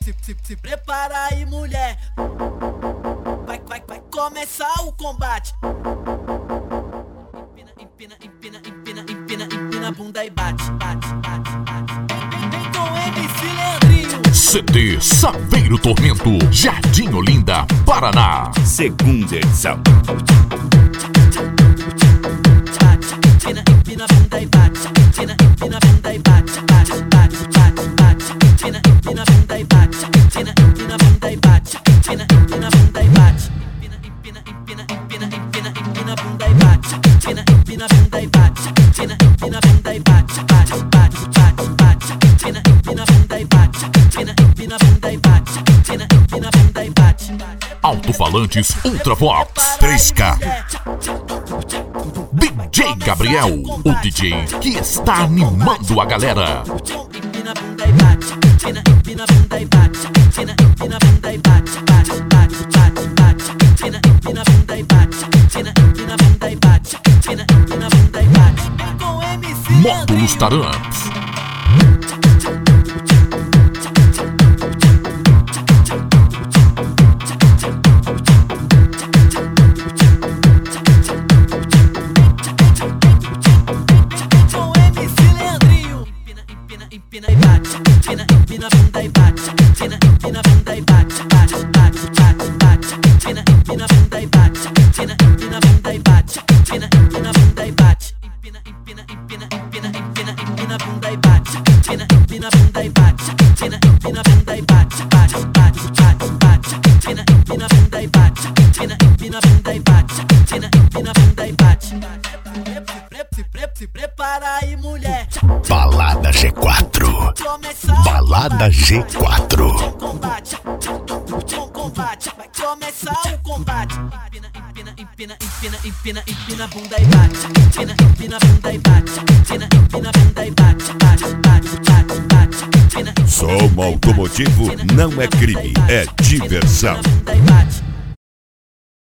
Se prepara aí, mulher. Vai começar o combate. Empina a bunda e bate. Vem com MC Leandrinho. CD Saveiro Tormento, Jardim Olinda, Paraná. Segunda edição. Empina a bunda e bate. Empina a bunda e bate. Empina a bunda e bate. Empina a bunda e bate. Empina a bunda e bate. Empina a bunda e bate. Empina a bunda e bate. Empina a bunda e bate. Empina a bunda e bate. Empina a bunda e bate. Empina a bunda e bate. Alto-falantes Ultravox 3K. DJ Gabriel, o DJ que está animando a galera. Empina a bunda e bate. Empina a bunda e bate. Empina a bunda e bate. Empina a bunda e bate. Empina a bunda e bate. Empina a bunda e bate. Vem com MC Módulos Taramps. Empina e bate, empina a bunda e bate, empina a bunda e bate, empina a bunda e bate, empina a bunda e bate, empina a bunda e bate, empina a bunda e bate, empina a bunda e bate, empina a bunda e bate, empina a bunda e bate, empina a bunda e bate, empina a bunda e bate. Se prepara aí, mulher. Balada G4. Balada G4. Com combate, vai começar o combate. Empina a bunda e bate. Empina a bunda e bate. Empina a bunda e bate. Som automotivo não é crime, é diversão. Empina a bunda e bate.